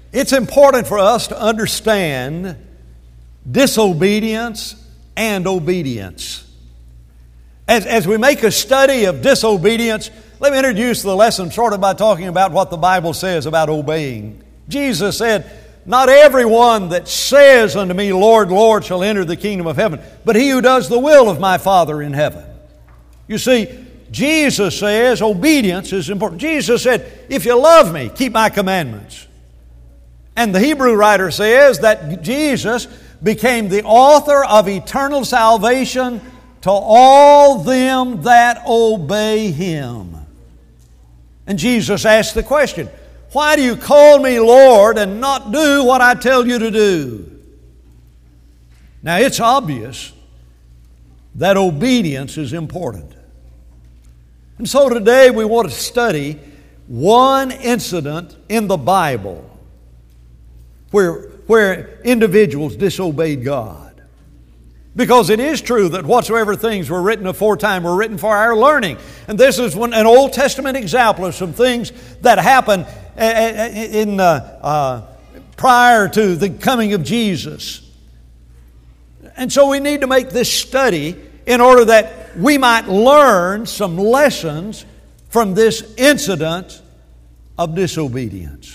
It's important for us to understand disobedience and obedience. As we make a study of disobedience, let me introduce the lesson sort of by talking about what the Bible says about obeying. Jesus said, "Not everyone that says unto me, Lord, Lord, shall enter the kingdom of heaven, but he who does the will of my Father in heaven." You see, Jesus says obedience is important. Jesus said, "If you love me, keep my commandments." And the Hebrew writer says that Jesus became the author of eternal salvation to all them that obey Him. And Jesus asked the question, "Why do you call me Lord and not do what I tell you to do?" Now it's obvious that obedience is important. And so today we want to study one incident in the Bible where individuals disobeyed God. Because it is true that whatsoever things were written aforetime were written for our learning. And this is an Old Testament example of some things that happened prior to the coming of Jesus. And so we need to make this study in order that we might learn some lessons from this incident of disobedience.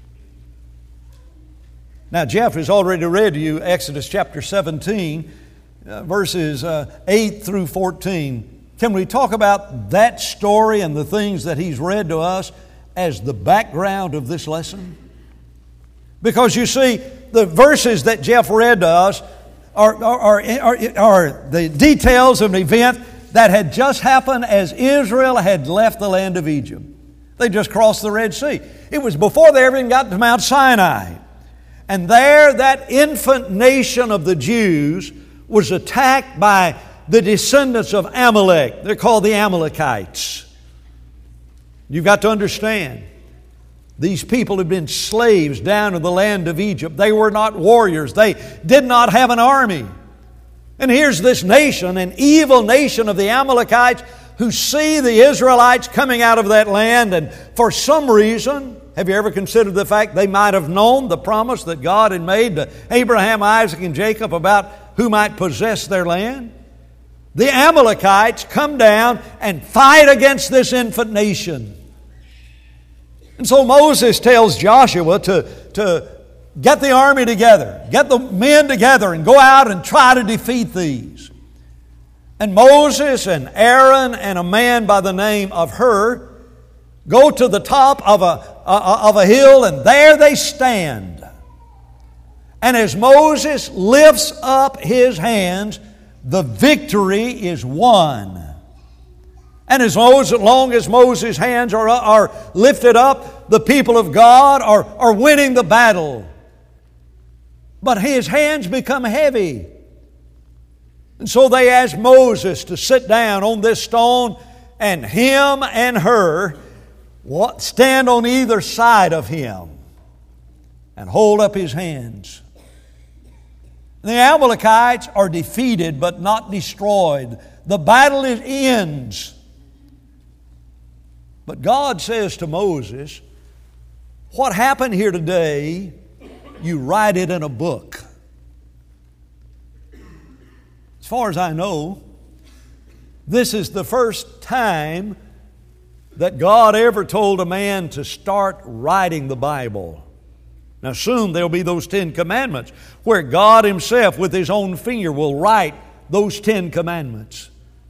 Now, Jeff has already read to you Exodus chapter 17, verses 8 through 14. Can we talk about that story and the things that he's read to us as the background of this lesson? Because you see, the verses that Jeff read to us are the details of an event that had just happened as Israel had left the land of Egypt. They just crossed the Red Sea. It was before they ever even got to Mount Sinai. And there, that infant nation of the Jews was attacked by the descendants of Amalek. They're called the Amalekites. You've got to understand, these people had been slaves down in the land of Egypt. They were not warriors. They did not have an army. And here's this nation, an evil nation of the Amalekites, who see the Israelites coming out of that land, and for some reason, have you ever considered the fact they might have known the promise that God had made to Abraham, Isaac, and Jacob about who might possess their land? The Amalekites come down and fight against this infant nation. And so Moses tells Joshua to get the army together, get the men together, and go out and try to defeat these. And Moses and Aaron and a man by the name of Hur go to the top of a hill, and there they stand. And as Moses lifts up his hands, the victory is won. And as long as Moses' hands are lifted up, the people of God are winning the battle. But his hands become heavy. And so they ask Moses to sit down on this stone, and him and her stand on either side of him and hold up his hands. The Amalekites are defeated but not destroyed. The battle ends. But God says to Moses, "What happened here today, you write it in a book." As far as I know, this is the first time that God ever told a man to start writing the Bible. Now soon there'll be those 10 commandments where God Himself with His own finger will write those 10 commandments.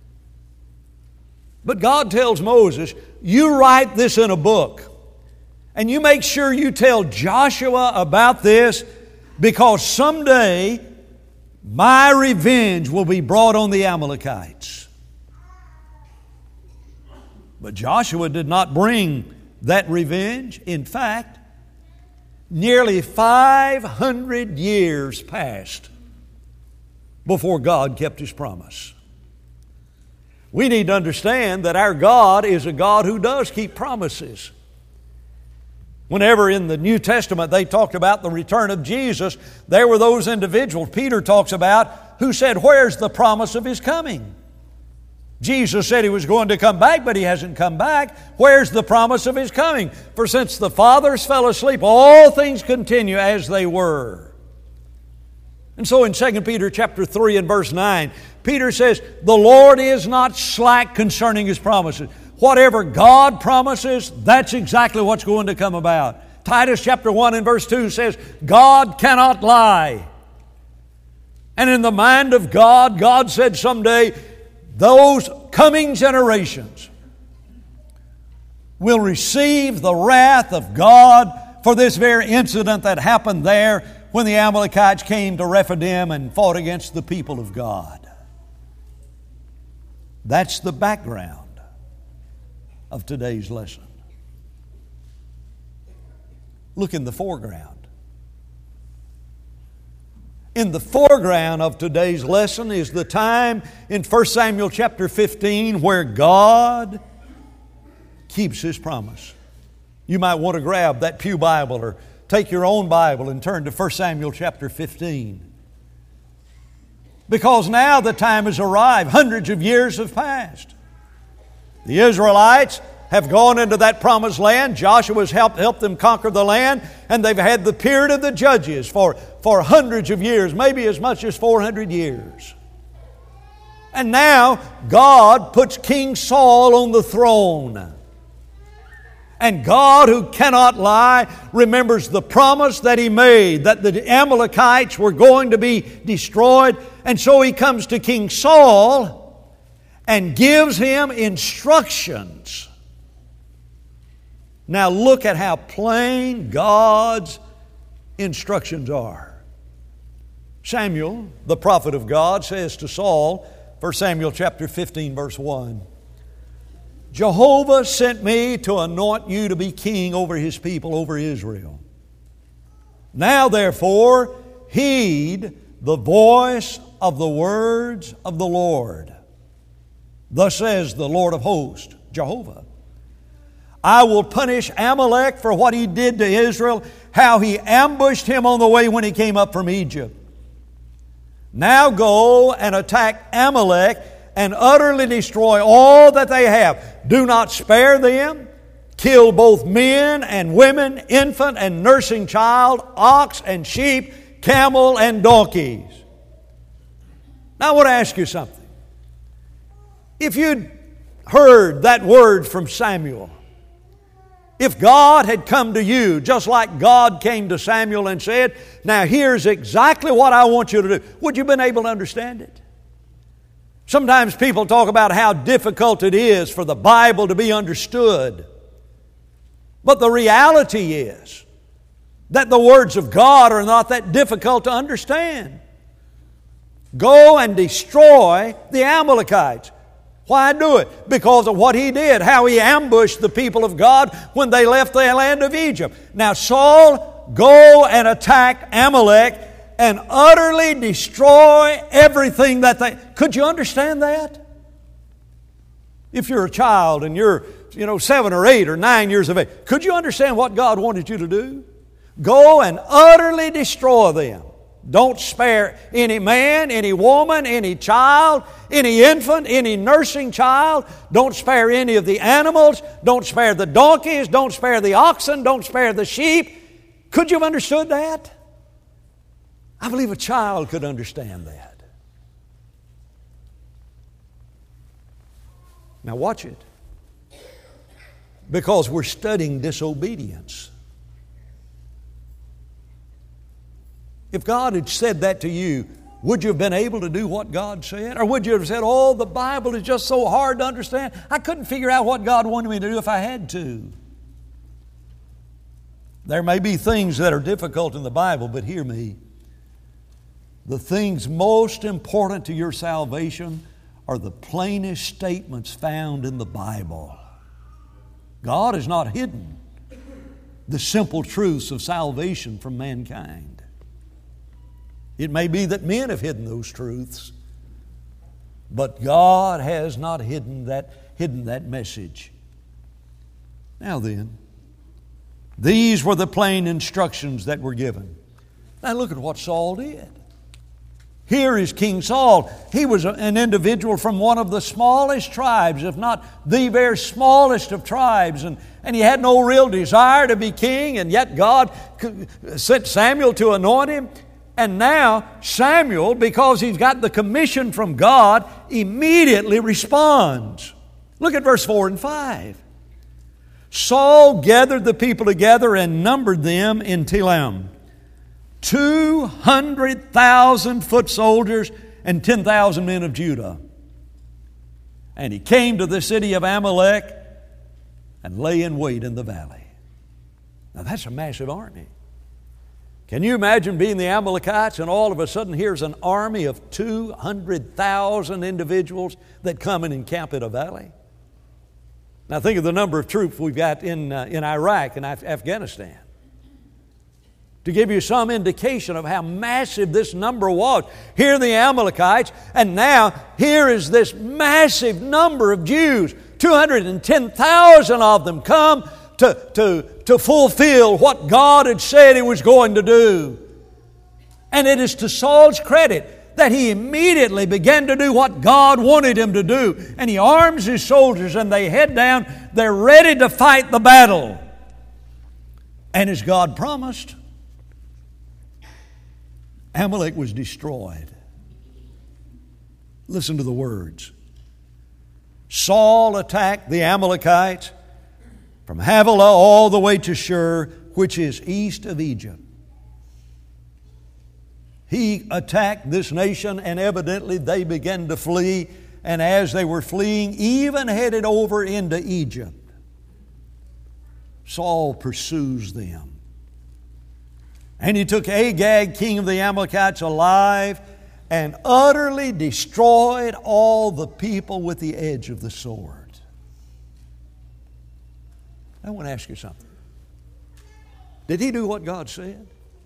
But God tells Moses, you write this in a book, and you make sure you tell Joshua about this, because someday my revenge will be brought on the Amalekites. But Joshua did not bring that revenge. In fact, nearly 500 years passed before God kept His promise. We need to understand that our God is a God who does keep promises. Whenever in the New Testament they talked about the return of Jesus, there were those individuals Peter talks about who said, "Where's the promise of His coming?" Jesus said He was going to come back, but He hasn't come back. Where's the promise of His coming? For since the fathers fell asleep, all things continue as they were. And so in 2 Peter chapter 3 and verse 9, Peter says, the Lord is not slack concerning His promises. Whatever God promises, that's exactly what's going to come about. Titus chapter 1 and verse 2 says, God cannot lie. And in the mind of God, God said someday, those coming generations will receive the wrath of God for this very incident that happened there when the Amalekites came to Rephidim and fought against the people of God. That's the background of today's lesson. Look in the foreground. In the foreground of today's lesson is the time in 1 Samuel chapter 15 where God keeps His promise. You might want to grab that pew Bible or take your own Bible and turn to 1 Samuel chapter 15. Because now the time has arrived. Hundreds of years have passed. The Israelites have gone into that promised land. Joshua's helped them conquer the land, and they've had the period of the judges for hundreds of years, maybe as much as 400 years. And now God puts King Saul on the throne. And God, who cannot lie, remembers the promise that He made, that the Amalekites were going to be destroyed. And so He comes to King Saul and gives him instructions. Now look at how plain God's instructions are. Samuel, the prophet of God, says to Saul, 1 Samuel chapter 15, verse 1, Jehovah sent me to anoint you to be king over His people, over Israel. Now therefore, heed the voice of the words of the Lord. Thus says the Lord of hosts, Jehovah, I will punish Amalek for what he did to Israel, how he ambushed him on the way when he came up from Egypt. Now go and attack Amalek and utterly destroy all that they have. Do not spare them. Kill both men and women, infant and nursing child, ox and sheep, camel and donkeys. Now I want to ask you something. If you'd heard that word from Samuel, if God had come to you just like God came to Samuel and said, now here's exactly what I want you to do, would you have been able to understand it? Sometimes people talk about how difficult it is for the Bible to be understood. But the reality is that the words of God are not that difficult to understand. Go and destroy the Amalekites. Why do it? Because of what he did, how he ambushed the people of God when they left the land of Egypt. Now Saul, go and attack Amalek and utterly destroy everything that they... Could you understand that? If you're a child and you're 7 or 8 or 9 years of age, could you understand what God wanted you to do? Go and utterly destroy them. Don't spare any man, any woman, any child, any infant, any nursing child. Don't spare any of the animals. Don't spare the donkeys. Don't spare the oxen. Don't spare the sheep. Could you have understood that? I believe a child could understand that. Now watch it. Because we're studying disobedience. If God had said that to you, would you have been able to do what God said? Or would you have said, oh, the Bible is just so hard to understand. I couldn't figure out what God wanted me to do if I had to. There may be things that are difficult in the Bible, but hear me. The things most important to your salvation are the plainest statements found in the Bible. God has not hidden the simple truths of salvation from mankind. It may be that men have hidden those truths, but God has not hidden that message. Now then, these were the plain instructions that were given. Now look at what Saul did. Here is King Saul. He was an individual from one of the smallest tribes, if not the very smallest of tribes. And he had no real desire to be king, and yet God sent Samuel to anoint him. And now Samuel, because he's got the commission from God, immediately responds. Look at verse 4 and 5. Saul gathered the people together and numbered them in Telem, 200,000 foot soldiers and 10,000 men of Judah. And he came to the city of Amalek and lay in wait in the valley. Now that's a massive army. Can you imagine being the Amalekites and all of a sudden here's an army of 200,000 individuals that come and encamp in a valley? Now think of the number of troops we've got in Iraq and Afghanistan. To give you some indication of how massive this number was. Here are the Amalekites, and now here is this massive number of Jews. 210,000 of them come to fulfill what God had said He was going to do. And it is to Saul's credit that he immediately began to do what God wanted him to do. And he arms his soldiers and they head down. They're ready to fight the battle. And as God promised, Amalek was destroyed. Listen to the words. Saul attacked the Amalekites from Havilah all the way to Shur, which is east of Egypt. He attacked this nation, and evidently they began to flee. And as they were fleeing, even headed over into Egypt, Saul pursues them. And he took Agag, king of the Amalekites, alive and utterly destroyed all the people with the edge of the sword. I want to ask you something. Did he do what God said?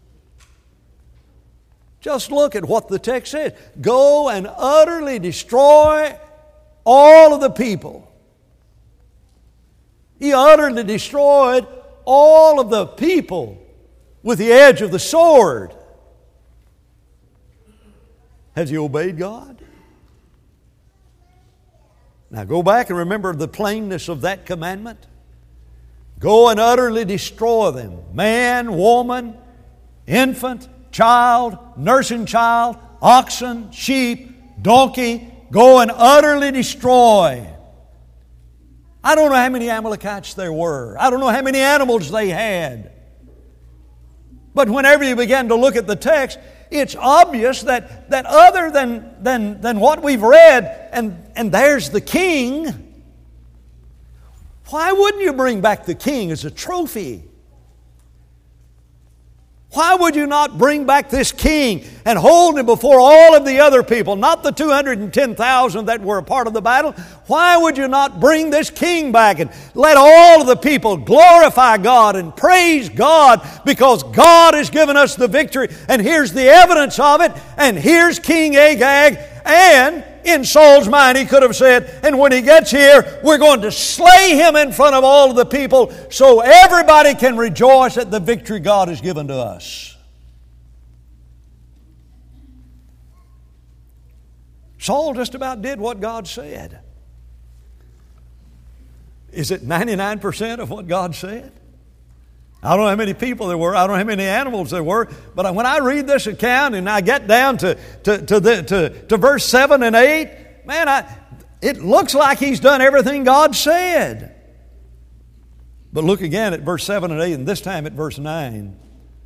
Just look at what the text says. Go and utterly destroy all of the people. He utterly destroyed all of the people with the edge of the sword. Has he obeyed God? Now go back and remember the plainness of that commandment. Go and utterly destroy them. Man, woman, infant, child, nursing child, oxen, sheep, donkey. Go and utterly destroy. I don't know how many Amalekites there were. I don't know how many animals they had. But whenever you begin to look at the text, it's obvious that other than what we've read, and there's the king, why wouldn't you bring back the king as a trophy? Why would you not bring back this king and hold him before all of the other people, not the 210,000 that were a part of the battle? Why would you not bring this king back and let all of the people glorify God and praise God because God has given us the victory, and here's the evidence of it, and here's King Agag, and in Saul's mind he could have said, and when he gets here, we're going to slay him in front of all of the people so everybody can rejoice at the victory God has given to us. Saul just about did what God said. Is it 99% of what God said? I don't know how many people there were. I don't know how many animals there were. But when I read this account and I get down to verse 7 and 8, man, it looks like he's done everything God said. But look again at verse 7 and 8, and this time at verse 9.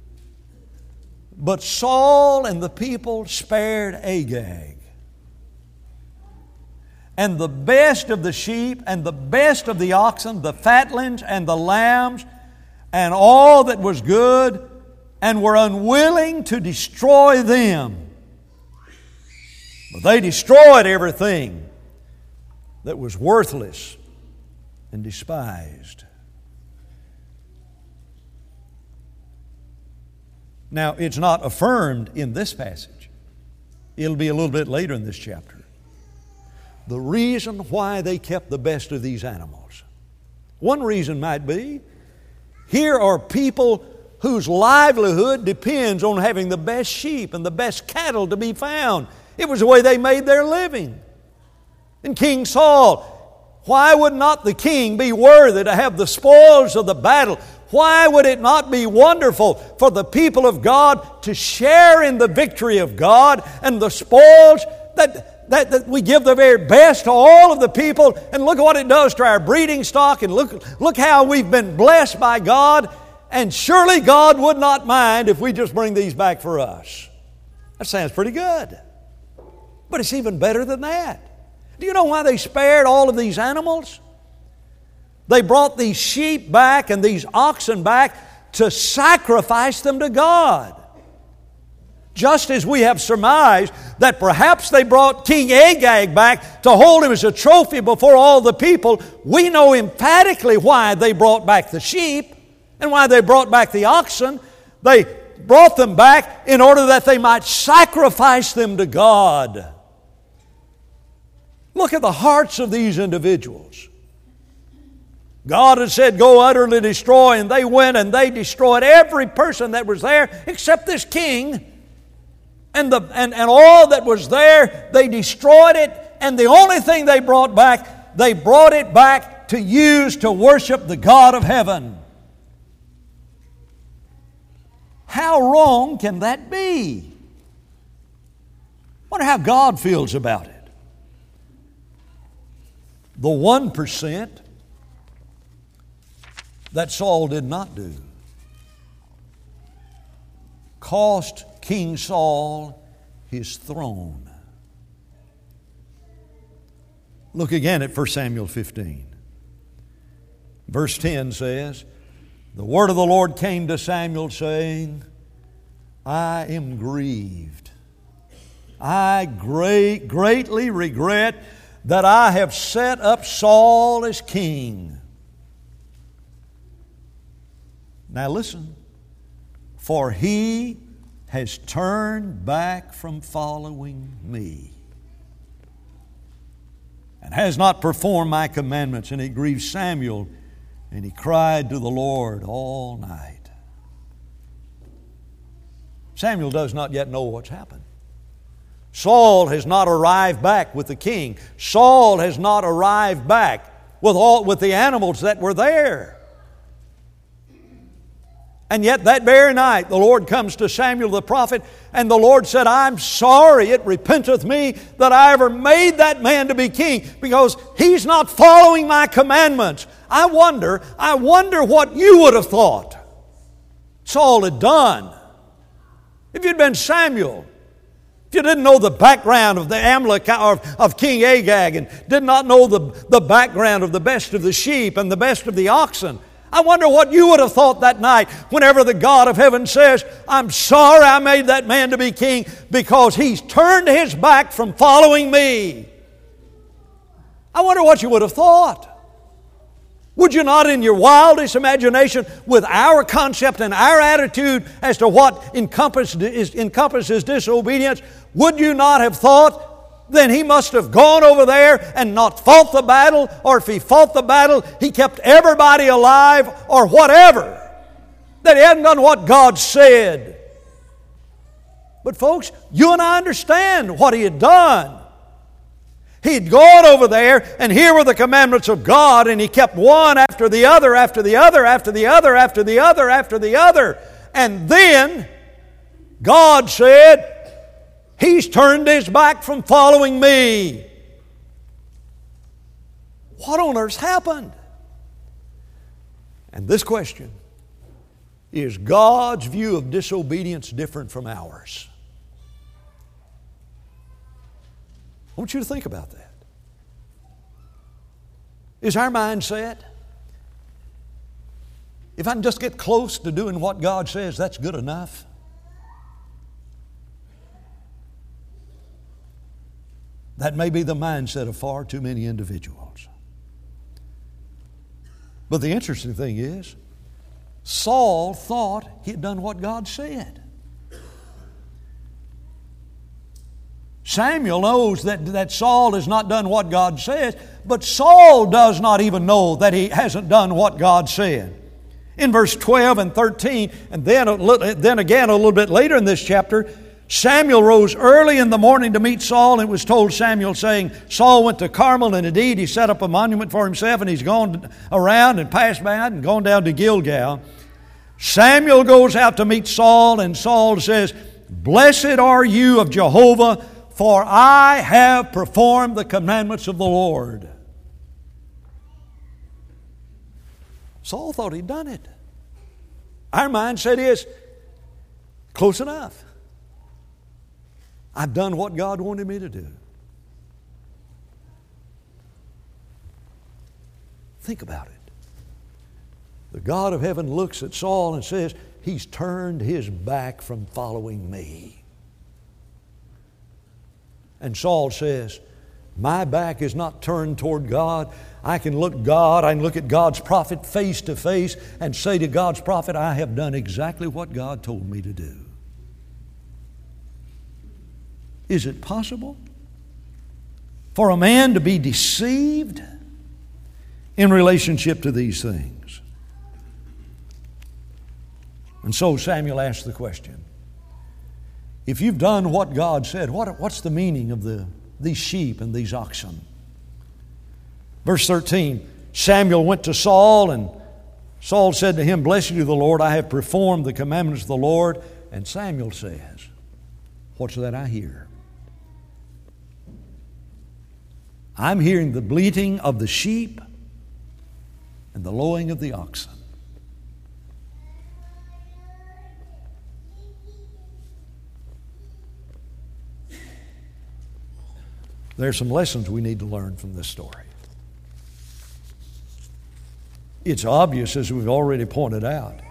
But Saul and the people spared Agag, and the best of the sheep and the best of the oxen, the fatlings and the lambs, and all that was good, and were unwilling to destroy them. But they destroyed everything that was worthless and despised. Now, it's not affirmed in this passage. It'll be a little bit later in this chapter. The reason why they kept the best of these animals. One reason might be, here are people whose livelihood depends on having the best sheep and the best cattle to be found. It was the way they made their living. And King Saul, why would not the king be worthy to have the spoils of the battle? Why would it not be wonderful for the people of God to share in the victory of God and the spoils that we give the very best to all of the people? And look at what it does to our breeding stock, and look how we've been blessed by God. And surely God would not mind if we just bring these back for us. That sounds pretty good. But it's even better than that. Do you know why they spared all of these animals? They brought these sheep back and these oxen back to sacrifice them to God. Just as we have surmised that perhaps they brought King Agag back to hold him as a trophy before all the people, we know emphatically why they brought back the sheep and why they brought back the oxen. They brought them back in order that they might sacrifice them to God. Look at the hearts of these individuals. God had said, go utterly destroy, and they went and they destroyed every person that was there except this king. And all that was there, they destroyed it, and the only thing they brought it back to use to worship the God of heaven. How wrong can that be? Wonder how God feels about it. The 1% that Saul did not do cost King Saul his throne. Look again at 1 Samuel 15. Verse 10 says, the word of the Lord came to Samuel, saying, I am grieved. I greatly regret that I have set up Saul as king. Now listen, for he has turned back from following me and has not performed my commandments. And it grieved Samuel, and he cried to the Lord all night. Samuel does not yet know what's happened. Saul has not arrived back with the king. Saul has not arrived back with the animals that were there. And yet that very night the Lord comes to Samuel the prophet, and the Lord said, I'm sorry, it repenteth me that I ever made that man to be king, because he's not following my commandments. I wonder what you would have thought Saul had done if you'd been Samuel. If you didn't know the background of the of King Agag, and did not know the background of the best of the sheep and the best of the oxen, I wonder what you would have thought that night whenever the God of heaven says, I'm sorry I made that man to be king because he's turned his back from following me. I wonder what you would have thought. Would you not, in your wildest imagination, with our concept and our attitude as to what encompasses disobedience, would you not have thought, then he must have gone over there and not fought the battle, or if he fought the battle, he kept everybody alive, or whatever, that he hadn't done what God said? But folks, you and I understand what he had done. He'd gone over there, and here were the commandments of God, and he kept one after the other, after the other, after the other, after the other, after the other. And then God said, he's turned his back from following me. What on earth's happened? And this question, is God's view of disobedience different from ours? I want you to think about that. Is our mindset, if I can just get close to doing what God says, that's good enough? That may be the mindset of far too many individuals. But the interesting thing is, Saul thought he had done what God said. Samuel knows that Saul has not done what God says, but Saul does not even know that he hasn't done what God said. In verse 12 and 13, and then again a little bit later in this chapter, Samuel rose early in the morning to meet Saul, and it was told Samuel, saying, Saul went to Carmel, and indeed he set up a monument for himself, and he's gone around and passed by it and gone down to Gilgal. Samuel goes out to meet Saul, and Saul says, Blessed are you of Jehovah, for I have performed the commandments of the Lord. Saul thought he'd done it. Our mindset is, close enough. I've done what God wanted me to do. Think about it. The God of heaven looks at Saul and says, He's turned his back from following me. And Saul says, my back is not turned toward God. I can look at God's prophet face to face and say to God's prophet, I have done exactly what God told me to do. Is it possible for a man to be deceived in relationship to these things? And so Samuel asked the question, if you've done what God said, what's the meaning of these sheep and these oxen? Verse 13, Samuel went to Saul, and Saul said to him, Blessed be the Lord, I have performed the commandments of the Lord. And Samuel says, what's that I hear? I'm hearing the bleating of the sheep and the lowing of the oxen. There are some lessons we need to learn from this story. It's obvious, as we've already pointed out,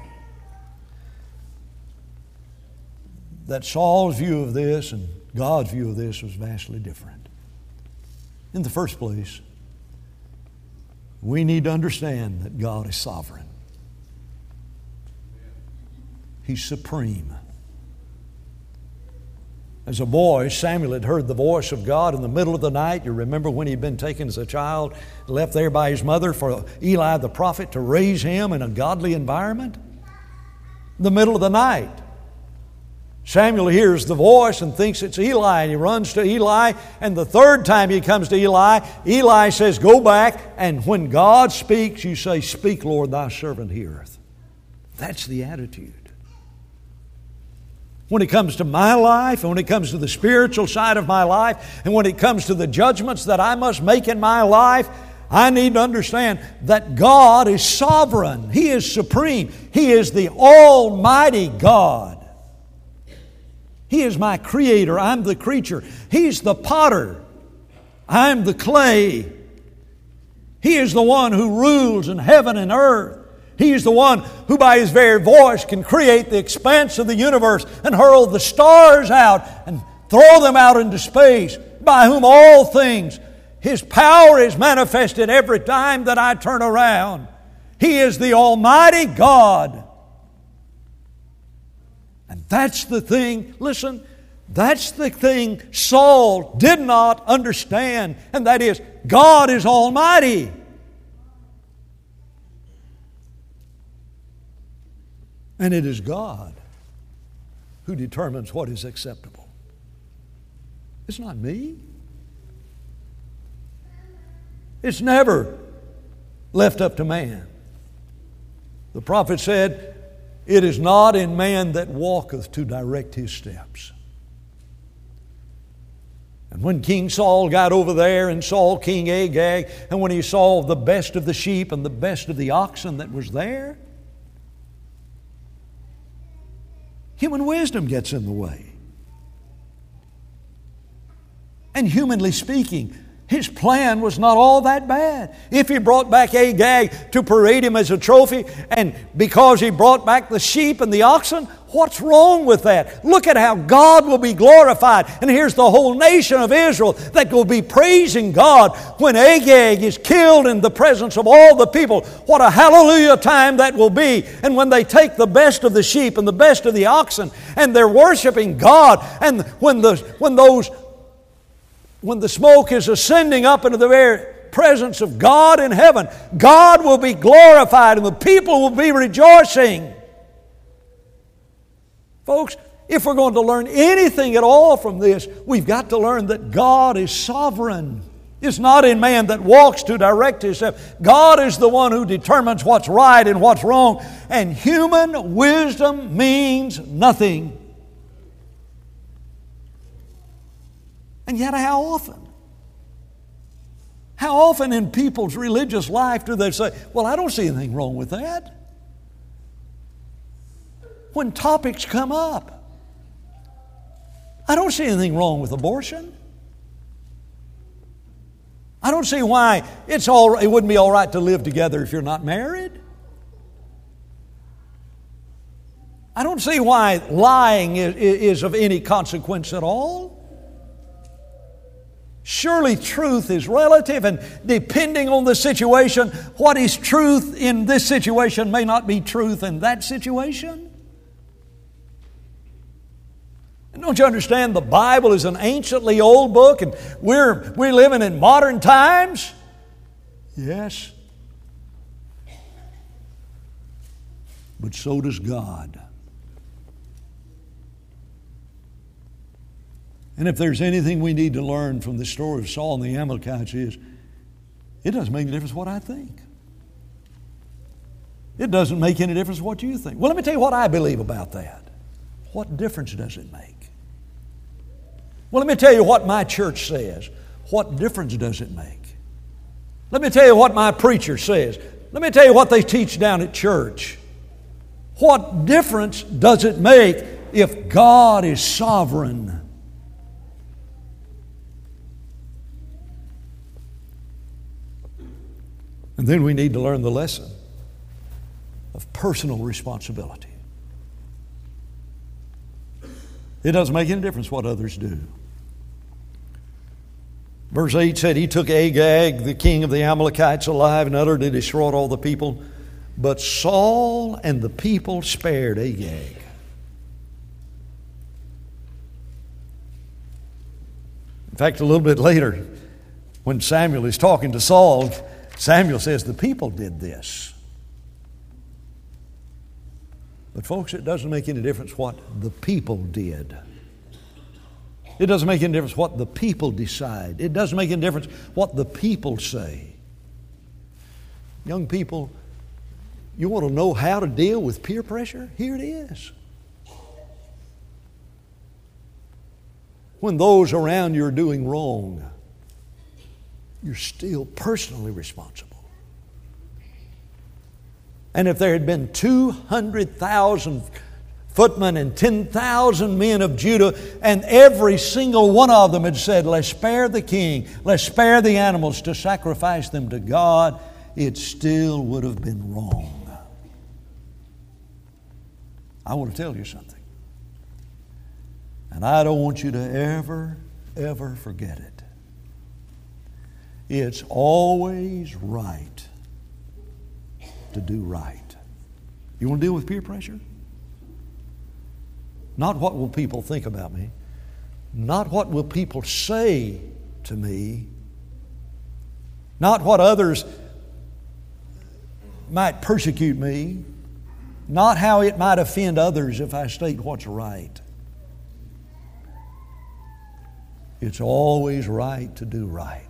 that Saul's view of this and God's view of this was vastly different. In the first place, we need to understand that God is sovereign. He's supreme. As a boy, Samuel had heard the voice of God in the middle of the night. You remember when he'd been taken as a child, left there by his mother for Eli the prophet to raise him in a godly environment? In the middle of the night, Samuel hears the voice and thinks it's Eli, and he runs to Eli, and the third time he comes to Eli, Eli says, Go back, and when God speaks, you say, Speak, Lord, thy servant heareth. That's the attitude. When it comes to my life, and when it comes to the spiritual side of my life, and when it comes to the judgments that I must make in my life, I need to understand that God is sovereign. He is supreme. He is the Almighty God. He is my creator. I'm the creature. He's the potter. I'm the clay. He is the one who rules in heaven and earth. He is the one who by His very voice can create the expanse of the universe and hurl the stars out and throw them out into space, by whom all things, His power is manifested every time that I turn around. He is the Almighty God. And that's the thing, listen, that's the thing Saul did not understand, and that is, God is Almighty. And it is God who determines what is acceptable. It's not me. It's never left up to man. The prophet said, It is not in man that walketh to direct his steps. And when King Saul got over there and saw King Agag, and when he saw the best of the sheep and the best of the oxen that was there, human wisdom gets in the way. And humanly speaking, his plan was not all that bad. If he brought back Agag to parade him as a trophy, and because he brought back the sheep and the oxen, what's wrong with that? Look at how God will be glorified. And here's the whole nation of Israel that will be praising God when Agag is killed in the presence of all the people. What a hallelujah time that will be. And when they take the best of the sheep and the best of the oxen and they're worshiping God, and when the smoke is ascending up into the presence of God in heaven. God will be glorified and the people will be rejoicing. Folks, if we're going to learn anything at all from this, we've got to learn that God is sovereign. It's not in man that walks to direct himself. God is the one who determines what's right and what's wrong. And human wisdom means nothing. And yet how often? How often in people's religious life do they say, well, I don't see anything wrong with that? When topics come up, I don't see anything wrong with abortion. I don't see why it wouldn't be all right to live together if you're not married. I don't see why lying is of any consequence at all. Surely truth is relative, and depending on the situation, what is truth in this situation may not be truth in that situation. And don't you understand the Bible is an anciently old book and we're living in modern times? Yes. But so does God. And if there's anything we need to learn from the story of Saul and the Amalekites is, it doesn't make any difference what I think. It doesn't make any difference what you think. Well, let me tell you what I believe about that. What difference does it make? Well, let me tell you what my church says. What difference does it make? Let me tell you what my preacher says. Let me tell you what they teach down at church. What difference does it make if God is sovereign? And then we need to learn the lesson of personal responsibility. It doesn't make any difference what others do. Verse 8 said, he took Agag, the king of the Amalekites, alive and utterly destroyed all the people. But Saul and the people spared Agag. In fact, a little bit later, when Samuel is talking to Saul, Samuel says, the people did this. But folks, it doesn't make any difference what the people did. It doesn't make any difference what the people decide. It doesn't make any difference what the people say. Young people, you want to know how to deal with peer pressure? Here it is. When those around you are doing wrong, you're still personally responsible. And if there had been 200,000 footmen and 10,000 men of Judah, and every single one of them had said, let's spare the king, let's spare the animals to sacrifice them to God, it still would have been wrong. I want to tell you something. And I don't want you to ever forget it. It's always right to do right. You want to deal with peer pressure? Not what will people think about me. Not what will people say to me. Not what others might persecute me. Not how it might offend others if I state what's right. It's always right to do right.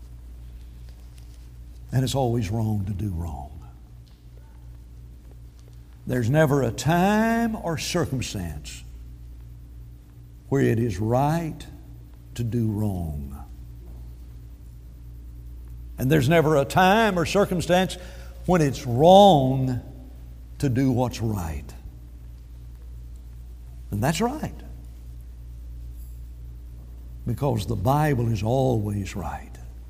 And it's always wrong to do wrong. There's never a time or circumstance where it is right to do wrong. And there's never a time or circumstance when it's wrong to do what's right. And that's right. Because the Bible is always right.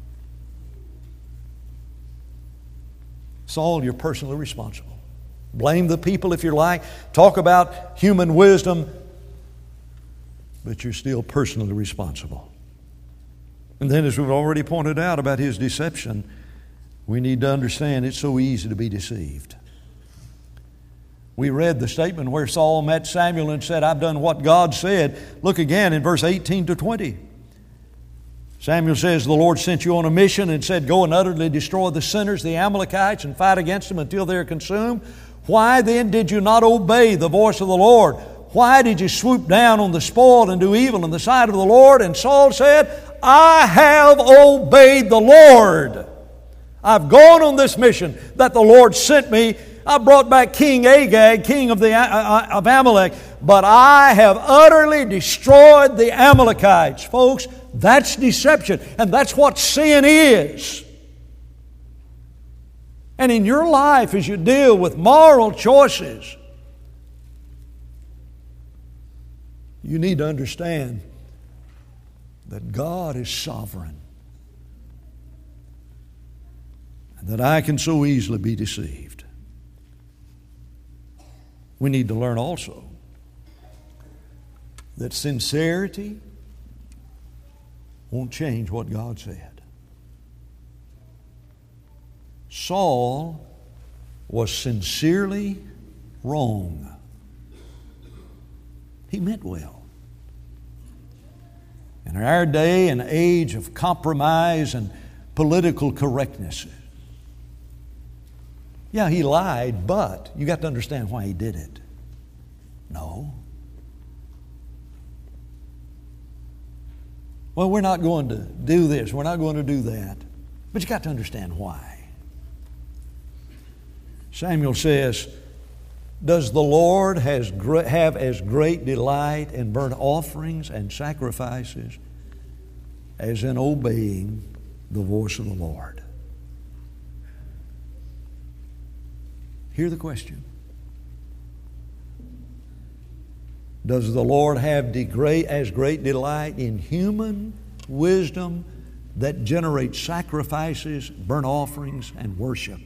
Saul, you're personally responsible. Blame the people if you like. Talk about human wisdom. But you're still personally responsible. And then, as we've already pointed out about his deception, we need to understand it's so easy to be deceived. We read the statement where Saul met Samuel and said, I've done what God said. Look again in verse 18 to 20. Samuel says, the Lord sent you on a mission and said, go and utterly destroy the sinners, the Amalekites, and fight against them until they are consumed. Why then did you not obey the voice of the Lord? Why did you swoop down on the spoil and do evil in the sight of the Lord? And Saul said, I have obeyed the Lord. I've gone on this mission that the Lord sent me. I brought back King Agag, king of Amalek, but I have utterly destroyed the Amalekites. Folks, that's deception, and that's what sin is. And in your life, as you deal with moral choices, you need to understand that God is sovereign and that I can so easily be deceived. We need to learn also that sincerity won't change what God said. Saul was sincerely wrong. He meant well. In our day and age of compromise and political correctness, yeah, he lied, but you got to understand why he did it. No. Well, we're not going to do this. We're not going to do that. But you got to understand why. Samuel says, does the Lord have as great delight in burnt offerings and sacrifices as in obeying the voice of the Lord? Hear the question. Does the Lord have as great delight in human wisdom that generates sacrifices, burnt offerings, and worship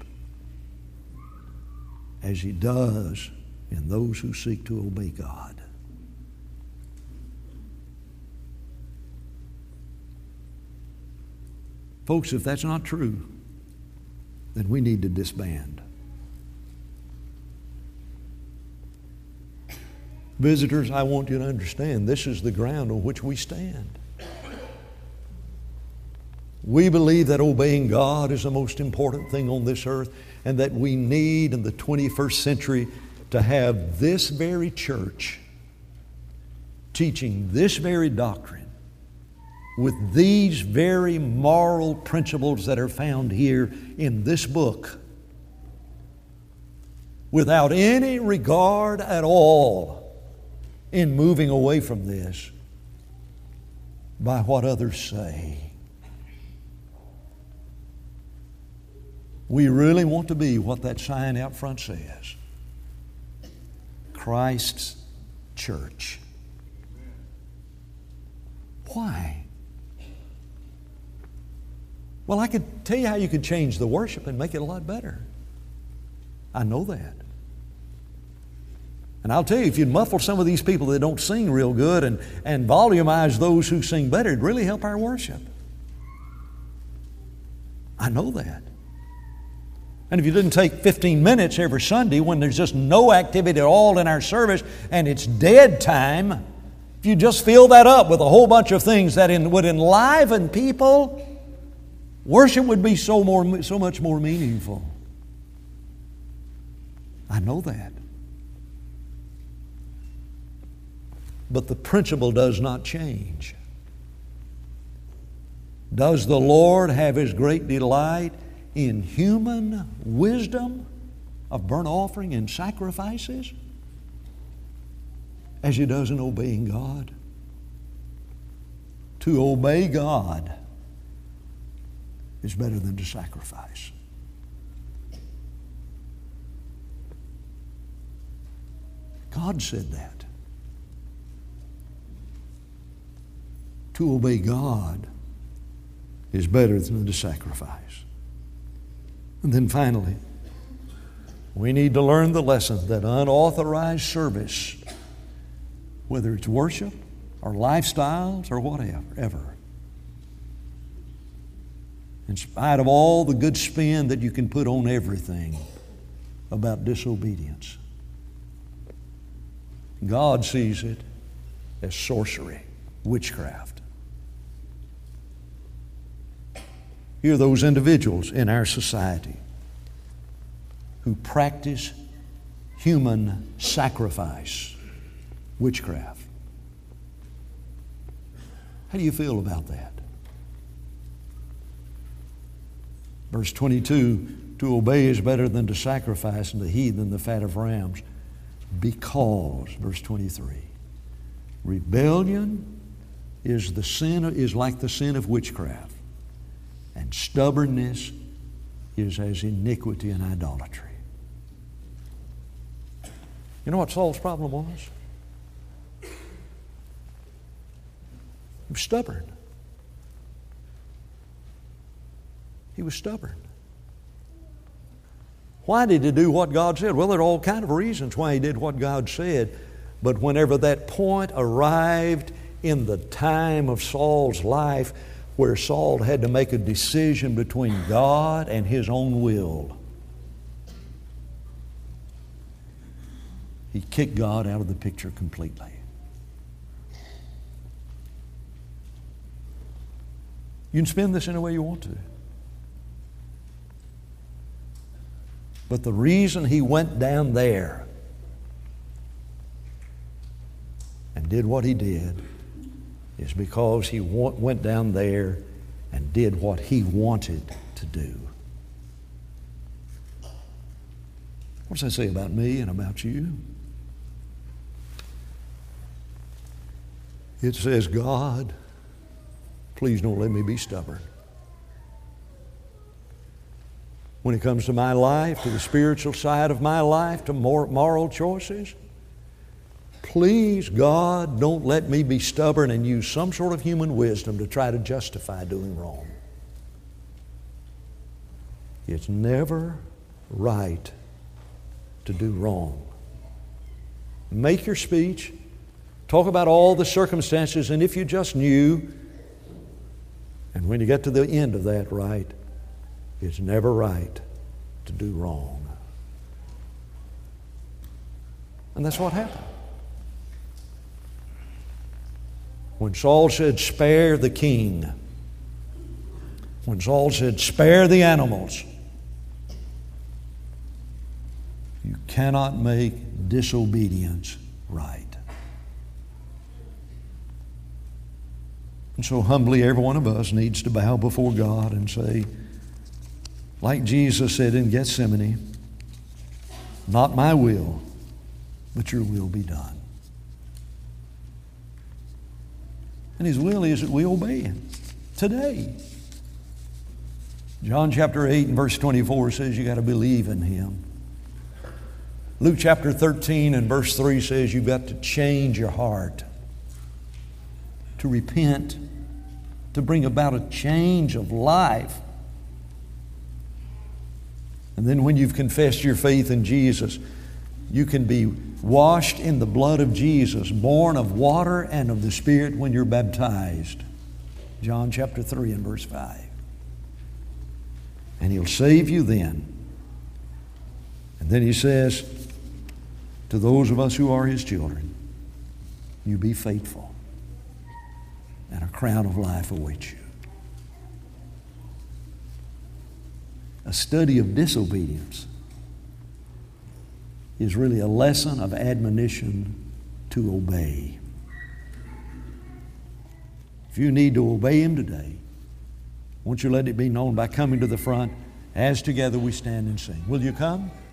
as He does in those who seek to obey God? Folks, if that's not true, then we need to disband. Visitors, I want you to understand this is the ground on which we stand. We believe that obeying God is the most important thing on this earth, and that we need in the 21st century to have this very church teaching this very doctrine with these very moral principles that are found here in this book, without any regard at all in moving away from this by what others say. We really want to be what that sign out front says: Christ's church. Why? Well, I could tell you how you could change the worship and make it a lot better. I know that. And I'll tell you, if you'd muffle some of these people that don't sing real good and volumize those who sing better, it'd really help our worship. I know that. And if you didn't take 15 minutes every Sunday when there's just no activity at all in our service and it's dead time, if you just fill that up with a whole bunch of things that would enliven people, worship would be so much more meaningful. I know that. But the principle does not change. Does the Lord have His great delight in human wisdom of burnt offering and sacrifices as He does in obeying God? To obey God is better than to sacrifice. God said that. To obey God is better than to sacrifice. And then finally, we need to learn the lesson that unauthorized service, whether it's worship or lifestyles or whatever, in spite of all the good spin that you can put on everything about disobedience, God sees it as sorcery, witchcraft. Here are those individuals in our society who practice human sacrifice, witchcraft. How do you feel about that? Verse 22, to obey is better than to sacrifice, and to heed than the fat of rams. Because, verse 23, rebellion is like the sin of witchcraft, and stubbornness is as iniquity and idolatry. You know what Saul's problem was? He was stubborn. He was stubborn. Why did he do what God said? Well, there are all kinds of reasons why he did what God said. But whenever that point arrived in the time of Saul's life where Saul had to make a decision between God and his own will, he kicked God out of the picture completely. You can spin this any way you want to. But the reason he went down there and did what he did is because he went down there and did what he wanted to do. What does that say about me and about you? It says, God, please don't let me be stubborn. When it comes to my life, to the spiritual side of my life, to moral choices, please, God, don't let me be stubborn and use some sort of human wisdom to try to justify doing wrong. It's never right to do wrong. Make your speech, talk about all the circumstances, and if you just knew, and when you get to the end of that, right, it's never right to do wrong. And that's what happened. When Saul said, spare the king, when Saul said, spare the animals, you cannot make disobedience right. And so humbly, every one of us needs to bow before God and say, like Jesus said in Gethsemane, not my will, but your will be done. And His will is that we obey Him today. John chapter 8 and verse 24 says you got to believe in Him. Luke chapter 13 and verse 3 says you've got to change your heart, to repent, to bring about a change of life. And then when you've confessed your faith in Jesus, you can be washed in the blood of Jesus, born of water and of the Spirit when you're baptized. John chapter 3 and verse 5. And He'll save you then. And then He says to those of us who are His children, you be faithful, and a crown of life awaits you. A study of disobedience is really a lesson of admonition to obey. If you need to obey Him today, won't you let it be known by coming to the front as together we stand and sing. Will you come?